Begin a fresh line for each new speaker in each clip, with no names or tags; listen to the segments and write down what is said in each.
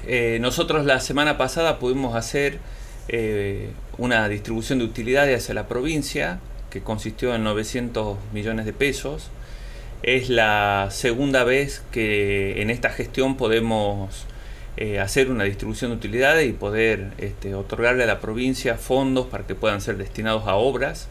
nosotros la semana pasada pudimos hacer una distribución de utilidades hacia la provincia que consistió en 900 millones de pesos. Es la segunda vez que en esta gestión podemos hacer una distribución de utilidades y poder otorgarle a la provincia fondos para que puedan ser destinados a obras.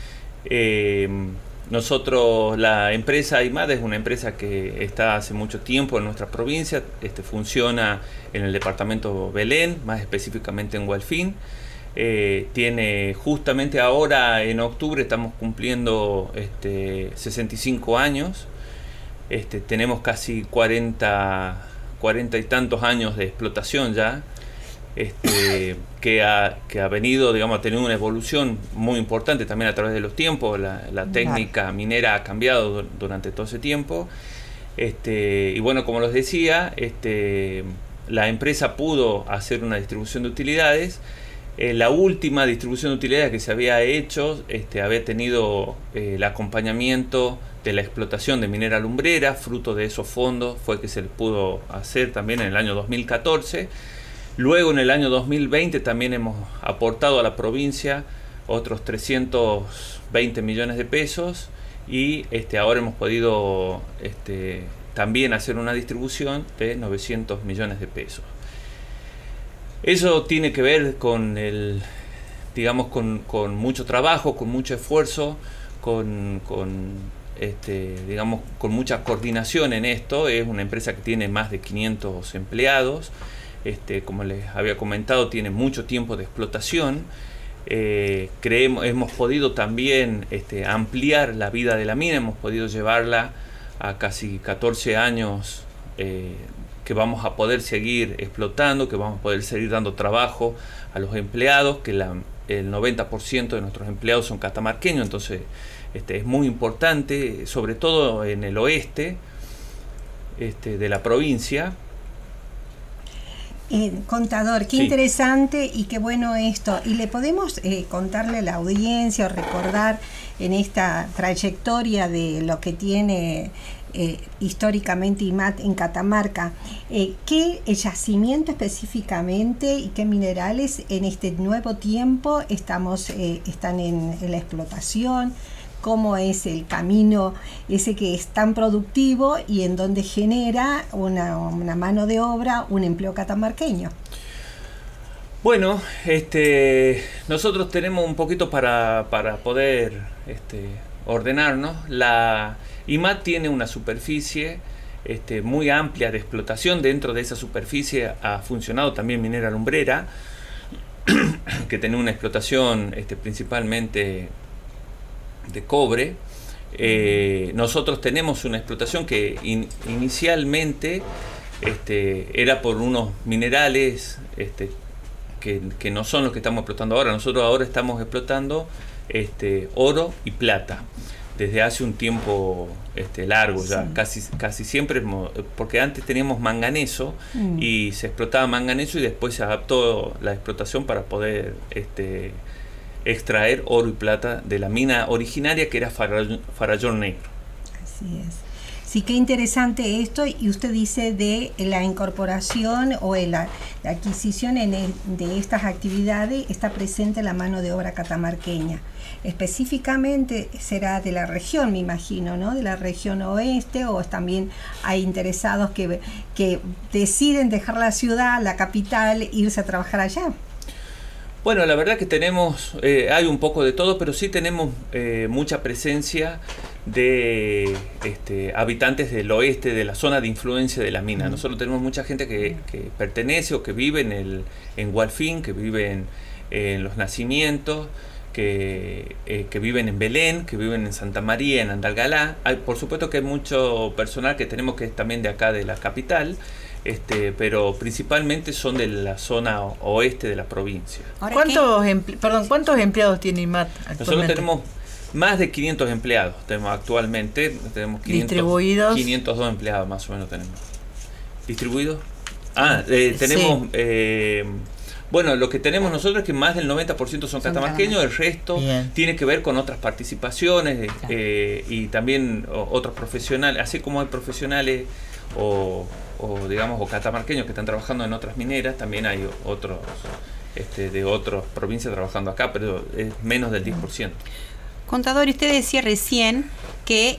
Nosotros, la empresa IMAT es una empresa que está hace mucho tiempo en nuestra provincia, funciona en el departamento Belén, más específicamente en Hualfín. Tiene justamente ahora en octubre estamos cumpliendo 65 años. Tenemos casi 40 y tantos años de explotación ya, que ha venido, digamos, ha tenido una evolución muy importante también a través de los tiempos. La técnica minera ha cambiado durante todo ese tiempo. Y bueno, como les decía, la empresa pudo hacer una distribución de utilidades. La última distribución de utilidades que se había hecho había tenido el acompañamiento de la explotación de minera lumbrera. Fruto de esos fondos fue que se les pudo hacer también en el año 2014. Luego en el año 2020 también hemos aportado a la provincia otros 320 millones de pesos y ahora hemos podido también hacer una distribución de 900 millones de pesos. Eso tiene que ver con con mucho trabajo, con mucho esfuerzo, con mucha coordinación en esto. Es una empresa que tiene más de 500 empleados. Como les había comentado, tiene mucho tiempo de explotación. Hemos podido también ampliar la vida de la mina, hemos podido llevarla a casi 14 años que vamos a poder seguir explotando, que vamos a poder seguir dando trabajo a los empleados, que el 90% de nuestros empleados son catamarqueños, entonces es muy importante, sobre todo en el oeste de la provincia.
Contador, qué interesante y qué bueno esto. Y le podemos contarle a la audiencia o recordar en esta trayectoria de lo que tiene históricamente IMAT en Catamarca, qué yacimiento específicamente y qué minerales en este nuevo tiempo están en la explotación, cómo es el camino ese que es tan productivo y en donde genera una mano de obra, un empleo catamarqueño.
Bueno, nosotros tenemos un poquito para poder ordenarnos. La IMAT tiene una superficie muy amplia de explotación. Dentro de esa superficie ha funcionado también minera lumbrera, que tiene una explotación principalmente de cobre. Nosotros tenemos una explotación que inicialmente era por unos minerales que no son los que estamos explotando ahora. Nosotros ahora estamos explotando oro y plata desde hace un tiempo largo ya, casi siempre, porque antes teníamos manganeso y se explotaba manganeso y después se adaptó la explotación para poder extraer oro y plata de la mina originaria, que era Farallón Negro.
Así es. Sí, qué interesante esto. Y usted dice de la incorporación o la adquisición de estas actividades está presente la mano de obra catamarqueña. Específicamente será de la región, me imagino, ¿no? De la región oeste, o también hay interesados que deciden dejar la ciudad, la capital, irse a trabajar allá.
Bueno, la verdad que tenemos, hay un poco de todo, pero sí tenemos mucha presencia de habitantes del oeste, de la zona de influencia de la mina. Nosotros tenemos mucha gente que pertenece o que vive en Hualfín, que vive en Los Nacimientos, que viven en Belén, que viven en Santa María, en Andalgalá. Por supuesto que hay mucho personal que tenemos que es también de acá de la capital. Pero principalmente son de la zona oeste de la provincia.
¿Cuántos empleados tiene IMAT actualmente?
Nosotros tenemos más de 500 empleados, actualmente tenemos 502 empleados más o menos tenemos. ¿Distribuidos? Tenemos, bueno, lo que tenemos nosotros es que más del 90% son catamarqueños, el resto tiene que ver con otras participaciones y también otros profesionales, así como hay profesionales digamos, o catamarqueños que están trabajando en otras mineras, también hay otros de otras provincias trabajando acá, pero es menos del 10%.
Contador, usted decía recién que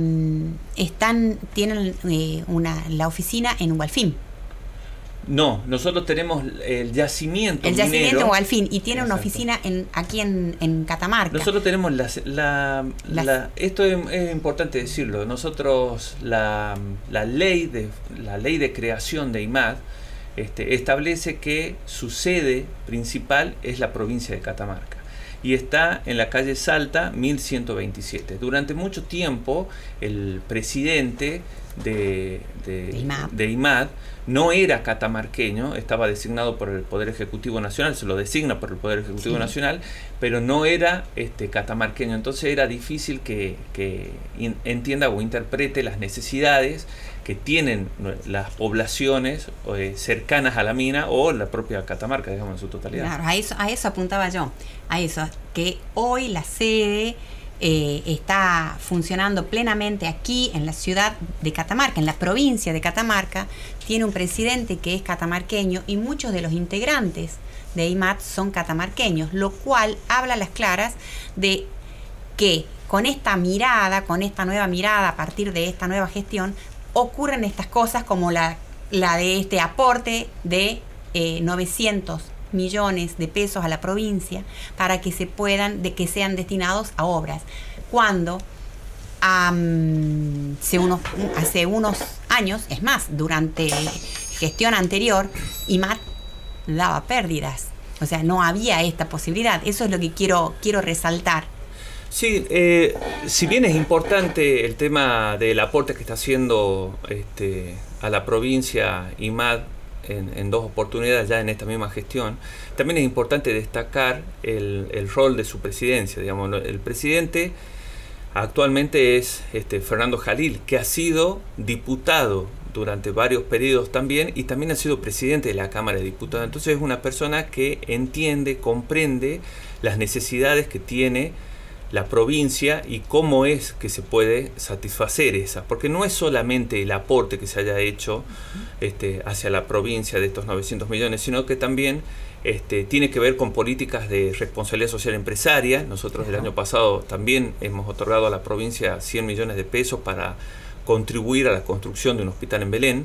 tienen la oficina en Hualfín.
No, nosotros tenemos el yacimiento
minero. El yacimiento en Hualfín, y tiene una
Exacto.
oficina aquí en Catamarca.
Nosotros tenemos esto es importante decirlo. Nosotros la ley de creación de IMAD establece que su sede principal es la provincia de Catamarca y está en la calle Salta 1127. Durante mucho tiempo el presidente de IMAD no era catamarqueño, estaba designado por el Poder Ejecutivo Nacional, se lo designa por el Poder Ejecutivo Nacional, pero no era catamarqueño. Entonces era difícil que entienda o interprete las necesidades que tienen las poblaciones cercanas a la mina o la propia Catamarca, digamos, en su totalidad.
Claro, a eso apuntaba yo, a eso, que hoy la sede está funcionando plenamente aquí en la ciudad de Catamarca, en la provincia de Catamarca, tiene un presidente que es catamarqueño y muchos de los integrantes de IMAD son catamarqueños, lo cual habla a las claras de que con esta nueva mirada, a partir de esta nueva gestión, ocurren estas cosas como la de este aporte de 900 millones de pesos a la provincia para que que sean destinados a obras, cuando hace unos años, es más, durante gestión anterior, IMAD daba pérdidas, o sea, no había esta posibilidad. Eso es lo que quiero resaltar.
Sí, si bien es importante el tema del aporte que está haciendo a la provincia IMAD en dos oportunidades ya en esta misma gestión, también es importante destacar el rol de su presidencia. Digamos, el presidente actualmente es Fernando Jalil, que ha sido diputado durante varios periodos también y también ha sido presidente de la Cámara de Diputados. Entonces es una persona que entiende, comprende las necesidades que tiene la provincia y cómo es que se puede satisfacer esas, porque no es solamente el aporte que se haya hecho hacia la provincia de estos 900 millones, sino que también tiene que ver con políticas de responsabilidad social empresaria. Nosotros el año pasado también hemos otorgado a la provincia 100 millones de pesos para contribuir a la construcción de un hospital en Belén.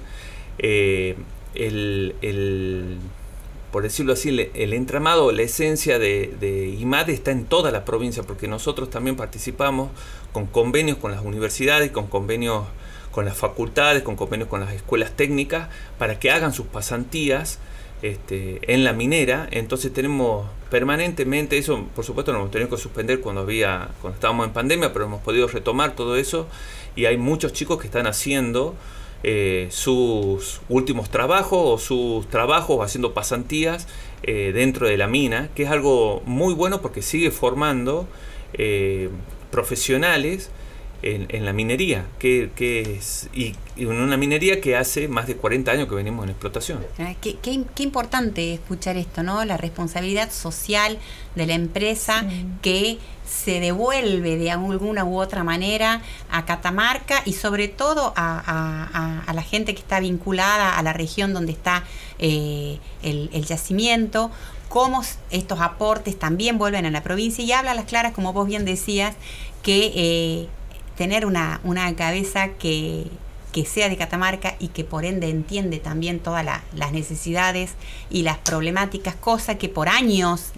Por decirlo así, el entramado, la esencia de IMAD está en toda la provincia, porque nosotros también participamos con convenios con las universidades, con convenios con las facultades, con convenios con las escuelas técnicas, para que hagan sus pasantías en la minera. Entonces tenemos permanentemente, eso por supuesto lo hemos tenido que suspender cuando estábamos en pandemia, pero hemos podido retomar todo eso, y hay muchos chicos que están haciendo sus últimos trabajos o sus trabajos haciendo pasantías dentro de la mina, que es algo muy bueno porque sigue formando profesionales en la minería, que es y en una minería que hace más de 40 años que venimos en explotación.
Qué importante escuchar esto, ¿no? La responsabilidad social de la empresa que se devuelve de alguna u otra manera a Catamarca y sobre todo a la gente que está vinculada a la región donde está el yacimiento, cómo estos aportes también vuelven a la provincia, y habla a las claras, como vos bien decías, que tener una cabeza que sea de Catamarca y que por ende entiende también todas las necesidades y las problemáticas, cosa que por años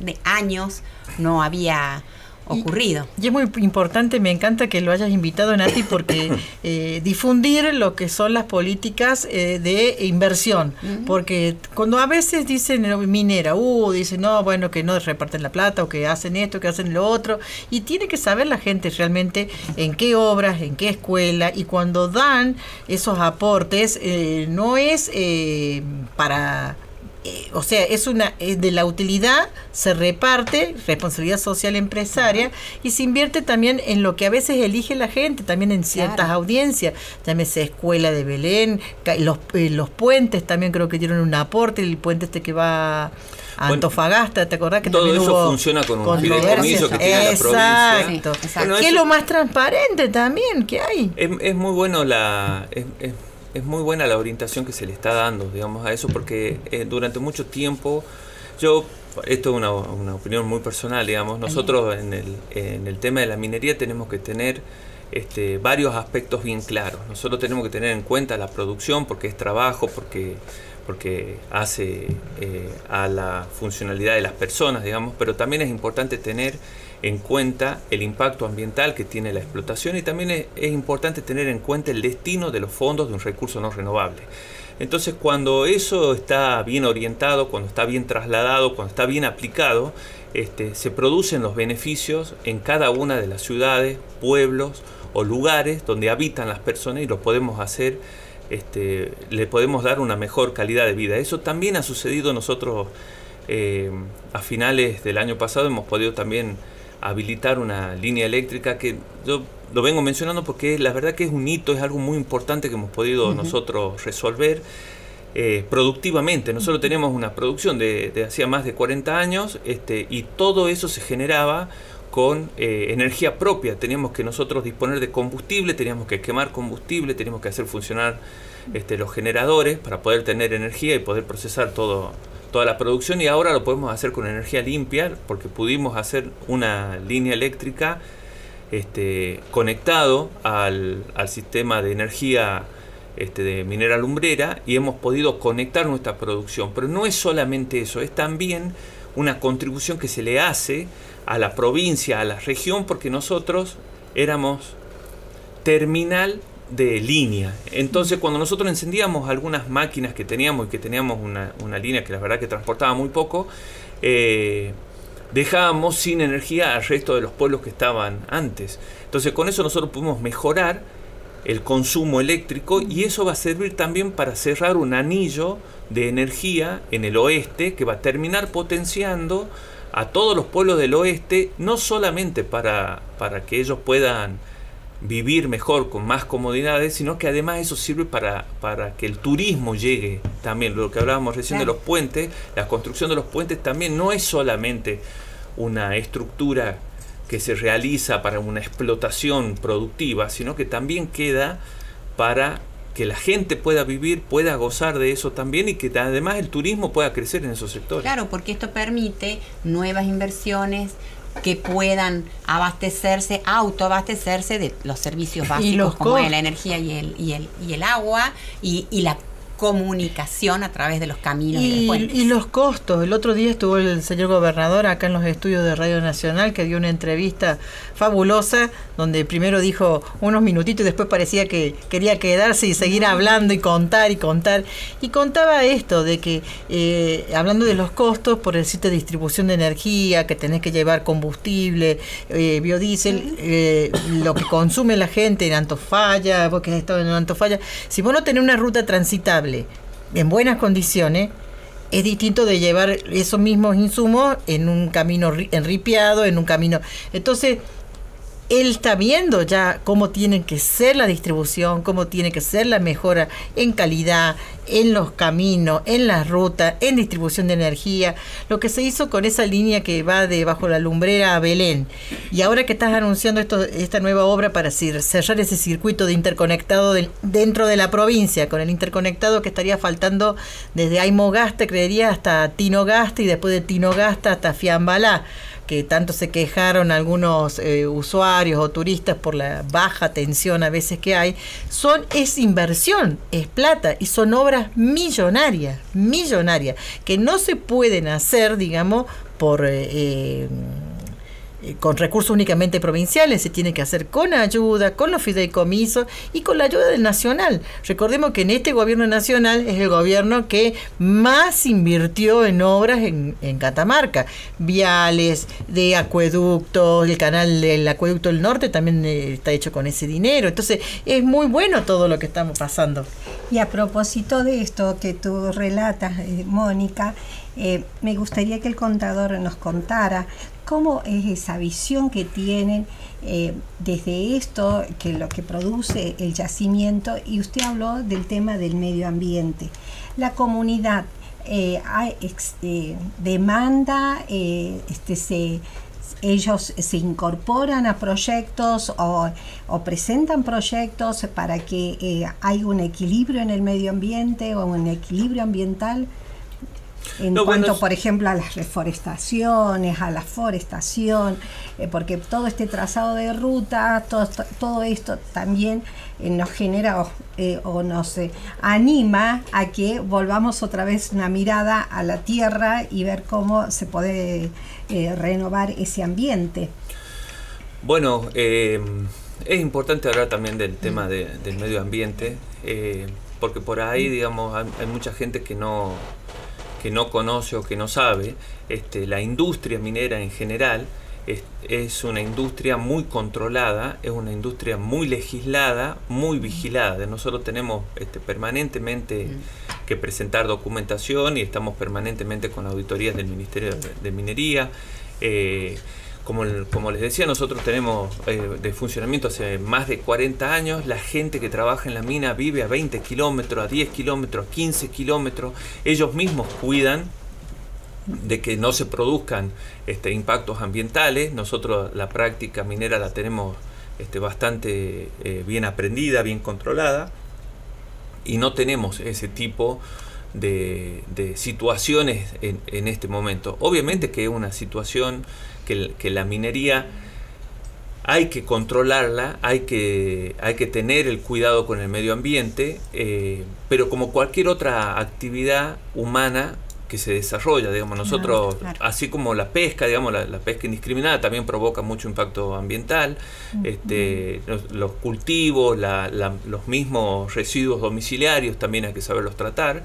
no había ocurrido.
Y es muy importante, me encanta que lo hayas invitado, Nati, porque difundir lo que son las políticas de inversión, porque cuando a veces dicen minera, dicen no, bueno, que no reparten la plata o que hacen esto, que hacen lo otro, y tiene que saber la gente realmente en qué obras, en qué escuela, y cuando dan esos aportes no es para... o sea, es de la utilidad, se reparte, responsabilidad social empresaria, y se invierte también en lo que a veces elige la gente, también en ciertas audiencias, llámese Escuela de Belén, los puentes también creo que tienen un aporte, el puente que va a Antofagasta, ¿te acordás? Que
todo eso funciona con un fideicomiso que tiene la provincia.
Exacto.
Bueno,
que es lo más transparente también que hay.
Es muy bueno es muy buena la orientación que se le está dando, digamos, a eso, porque durante mucho tiempo, esto es una opinión muy personal, digamos, nosotros en el tema de la minería tenemos que tener varios aspectos bien claros. Nosotros tenemos que tener en cuenta la producción, porque es trabajo, porque hace a la funcionalidad de las personas, digamos, pero también es importante tener en cuenta el impacto ambiental que tiene la explotación, y también es importante tener en cuenta el destino de los fondos de un recurso no renovable. Entonces, cuando eso está bien orientado, cuando está bien trasladado, cuando está bien aplicado, se producen los beneficios en cada una de las ciudades, pueblos o lugares donde habitan las personas, y lo podemos hacer, le podemos dar una mejor calidad de vida. Eso también ha sucedido. Nosotros a finales del año pasado hemos podido también habilitar una línea eléctrica, que yo lo vengo mencionando porque la verdad que es un hito, es algo muy importante que hemos podido nosotros resolver productivamente. Nosotros teníamos una producción de hacía más de 40 años, y todo eso se generaba con energía propia. Teníamos que nosotros disponer de combustible, teníamos que quemar combustible, teníamos que hacer funcionar los generadores para poder tener energía y poder procesar toda la producción, y ahora lo podemos hacer con energía limpia, porque pudimos hacer una línea eléctrica conectado al sistema de energía de Minera Lumbrera, y hemos podido conectar nuestra producción. Pero no es solamente eso, es también una contribución que se le hace a la provincia, a la región, porque nosotros éramos terminal de línea. Entonces, cuando nosotros encendíamos algunas máquinas que teníamos, y que teníamos una línea que la verdad que transportaba muy poco, dejábamos sin energía al resto de los pueblos que estaban antes. Entonces, con eso nosotros pudimos mejorar el consumo eléctrico, y eso va a servir también para cerrar un anillo de energía en el oeste, que va a terminar potenciando a todos los pueblos del oeste, no solamente para que ellos puedan vivir mejor, con más comodidades, sino que además eso sirve para que el turismo llegue también. Lo que hablábamos recién de los puentes, la construcción de los puentes también no es solamente una estructura que se realiza para una explotación productiva, sino que también queda para que la gente pueda vivir, pueda gozar de eso también, y que además el turismo pueda crecer en esos sectores.
Claro, porque esto permite nuevas inversiones que puedan autoabastecerse de los servicios básicos como la energía y el agua y la comunicación a través de los caminos y de los puentes.
Y los costos. El otro día estuvo el señor gobernador acá en los estudios de Radio Nacional, que dio una entrevista fabulosa, donde primero dijo unos minutitos y después parecía que quería quedarse y seguir hablando y contar. Y contaba esto de que, hablando de los costos por el sitio de distribución de energía, que tenés que llevar combustible, biodiesel, lo que consume la gente en Antofalla, porque has estado en Antofalla, si vos no tenés una ruta transitable en buenas condiciones, es distinto de llevar esos mismos insumos en un camino enripiado, en un camino. Entonces, él está viendo ya cómo tiene que ser la distribución, cómo tiene que ser la mejora en calidad, en los caminos, en las rutas, en distribución de energía, lo que se hizo con esa línea que va de Bajo la Lumbrera a Belén. Y ahora que estás anunciando esta nueva obra para cerrar ese circuito de interconectado dentro de la provincia, con el interconectado que estaría faltando desde Aymogasta, creería, hasta Tinogasta, y después de Tinogasta hasta Fiambalá, que tanto se quejaron algunos usuarios o turistas por la baja tensión a veces que hay, es inversión, es plata, y son obras millonarias, que no se pueden hacer, digamos, con recursos únicamente provinciales. Se tiene que hacer con ayuda, con los fideicomisos y con la ayuda del nacional. Recordemos que en este gobierno nacional es el gobierno que más invirtió en obras en Catamarca, viales, de acueductos, el canal del acueducto del norte también está hecho con ese dinero. Entonces es muy bueno todo lo que estamos pasando.
Y a propósito de esto que tú relatas, Mónica, me gustaría que el contador nos contara cómo es esa visión que tienen desde esto, que lo que produce el yacimiento, y usted habló del tema del medio ambiente. La comunidad demanda, ellos se incorporan a proyectos o presentan proyectos para que haya un equilibrio en el medio ambiente o un equilibrio ambiental en cuanto, por ejemplo, a las reforestaciones, a la forestación, porque todo este trazado de ruta, todo esto también nos genera o nos anima a que volvamos otra vez una mirada a la tierra y ver cómo se puede renovar ese ambiente.
Bueno, es importante hablar también del tema del medio ambiente, porque por ahí, digamos, hay mucha gente que no conoce o que no sabe. La industria minera en general es una industria muy controlada, es una industria muy legislada, muy vigilada. Nosotros tenemos permanentemente que presentar documentación y estamos permanentemente con auditorías del Ministerio de Minería. Como les decía, nosotros tenemos de funcionamiento hace más de 40 años. La gente que trabaja en la mina vive a 20 kilómetros, a 10 kilómetros, a 15 kilómetros. Ellos mismos cuidan de que no se produzcan impactos ambientales. Nosotros la práctica minera la tenemos bastante bien aprendida, bien controlada, y no tenemos ese tipo de situaciones en este momento. Obviamente que es una situación que la minería hay que controlarla, hay que tener el cuidado con el medio ambiente, pero como cualquier otra actividad humana que se desarrolla, digamos, nosotros, claro. Así como la pesca, digamos, la pesca indiscriminada también provoca mucho impacto ambiental, los cultivos, los mismos residuos domiciliarios también hay que saberlos tratar.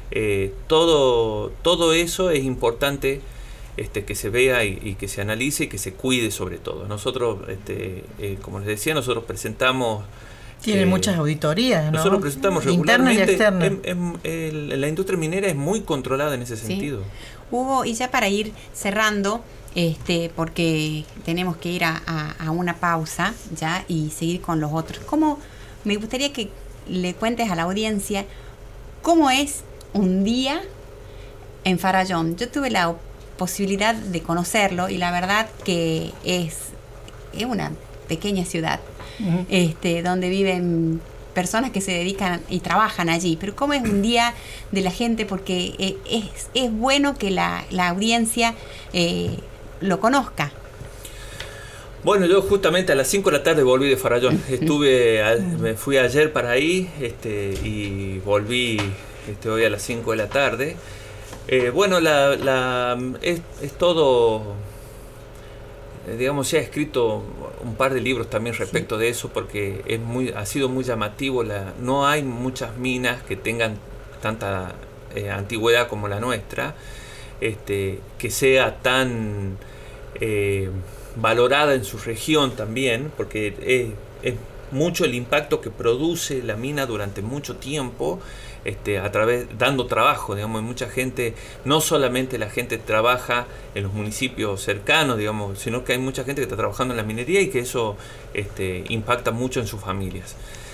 Todo eso es importante que se vea y que se analice y que se cuide sobre todo. Nosotros, como les decía, nosotros presentamos...
Tiene muchas auditorías, ¿no?
Nosotros presentamos
regularmente. Interna y
externa. La industria minera es muy controlada en ese sentido.
Hugo, y ya para ir cerrando, porque tenemos que ir a una pausa ya y seguir con los otros. Me gustaría que le cuentes a la audiencia cómo es un día en Farallón. Yo tuve la posibilidad de conocerlo y la verdad que es una pequeña ciudad donde viven personas que se dedican y trabajan allí, pero cómo es un día de la gente, porque es bueno que la audiencia lo conozca.
Bueno, yo justamente a las 5 de la tarde volví de Farallón. Me fui ayer para ahí y volví hoy a las 5 de la tarde. Bueno, es todo, digamos, se ha escrito un par de libros también respecto de eso, porque ha sido muy llamativo. No hay muchas minas que tengan tanta antigüedad como la nuestra, que sea tan valorada en su región también, porque es mucho el impacto que produce la mina durante mucho tiempo, dando trabajo, digamos. Mucha gente, no solamente la gente trabaja en los municipios cercanos, digamos, sino que hay mucha gente que está trabajando en la minería y que eso impacta mucho en sus familias.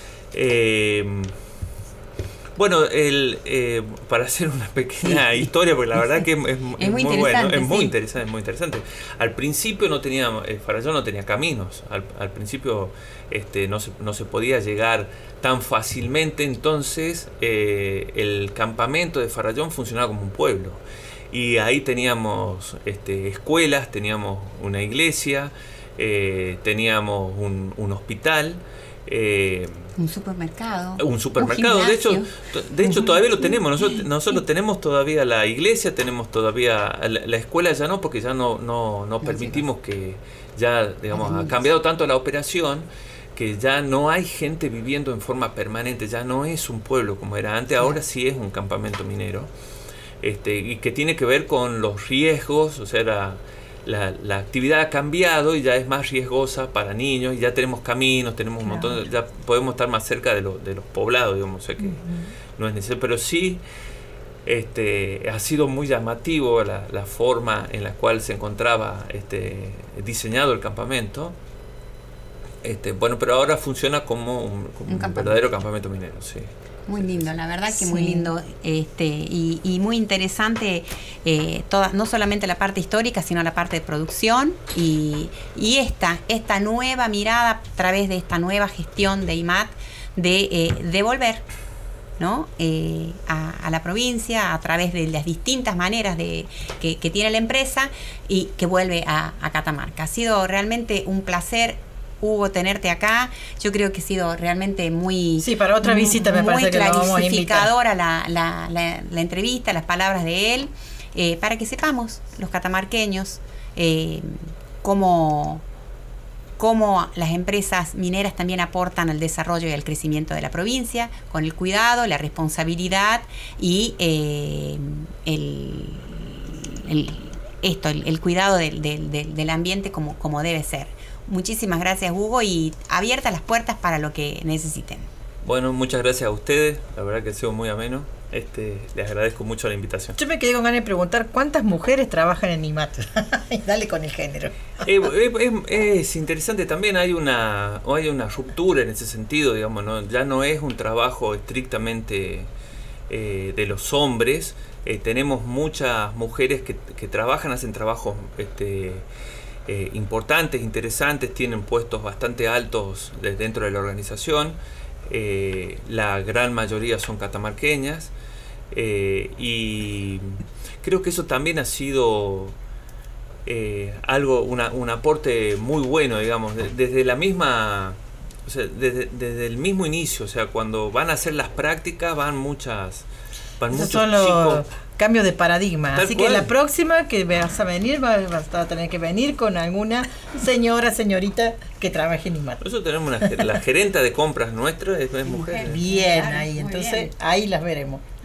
Bueno, para hacer una pequeña historia, porque la verdad que es muy bueno, es muy interesante. Al principio Farallón no tenía caminos, al principio no se podía llegar tan fácilmente, entonces el campamento de Farallón funcionaba como un pueblo, y ahí teníamos escuelas, teníamos una iglesia, teníamos un hospital,
un supermercado,
de hecho todavía lo tenemos. Nosotros tenemos todavía la iglesia, tenemos todavía la escuela, ya no, porque ya no permitimos que, ya digamos, ha cambiado tanto la operación que ya no hay gente viviendo en forma permanente, ya no es un pueblo como era antes, ahora sí es un campamento minero, y que tiene que ver con los riesgos, o sea, la actividad ha cambiado y ya es más riesgosa para niños, y ya tenemos caminos, tenemos un montón ya podemos estar más cerca de los poblados, digamos, o sea que no es necesario, pero sí ha sido muy llamativo la forma en la cual se encontraba diseñado el campamento. Bueno, pero ahora funciona como un verdadero campamento minero, sí.
Muy lindo, la verdad que muy lindo, y muy interesante, no solamente la parte histórica, sino la parte de producción y esta nueva mirada a través de esta nueva gestión de IMAT de devolver, ¿no? A la provincia a través de las distintas maneras que tiene la empresa y que vuelve a Catamarca. Ha sido realmente un placer, Hugo, tenerte acá. Yo creo que ha sido realmente muy...
Sí, para otra visita me parece que lo vamos a invitar.
la entrevista, las palabras de él, para que sepamos, los catamarqueños, cómo las empresas mineras también aportan al desarrollo y al crecimiento de la provincia, con el cuidado, la responsabilidad y el cuidado del ambiente como debe ser. Muchísimas gracias, Hugo, y abiertas las puertas para lo que necesiten.
Bueno, muchas gracias a ustedes, la verdad que ha sido muy ameno. Les agradezco mucho la invitación.
Yo me quedé con ganas de preguntar cuántas mujeres trabajan en IMAT. Dale con el género.
Es interesante también, hay una ruptura en ese sentido, digamos, ¿no? Ya no es un trabajo estrictamente de los hombres. Tenemos muchas mujeres que trabajan, hacen trabajos importantes, interesantes, tienen puestos bastante altos dentro de la organización. La gran mayoría son catamarqueñas, y creo que eso también ha sido un aporte muy bueno, digamos, desde la misma, o sea, desde el mismo inicio, o sea, cuando van a hacer las prácticas van muchos chicos.
Cambio de paradigma.
Tal
Así
cual.
Que la próxima que vas a venir, vas a tener que venir con alguna señorita que trabaje en IMAT.
Nosotros tenemos la gerenta de compras nuestra, es mujer.
Bien, ahí, entonces ahí las veremos.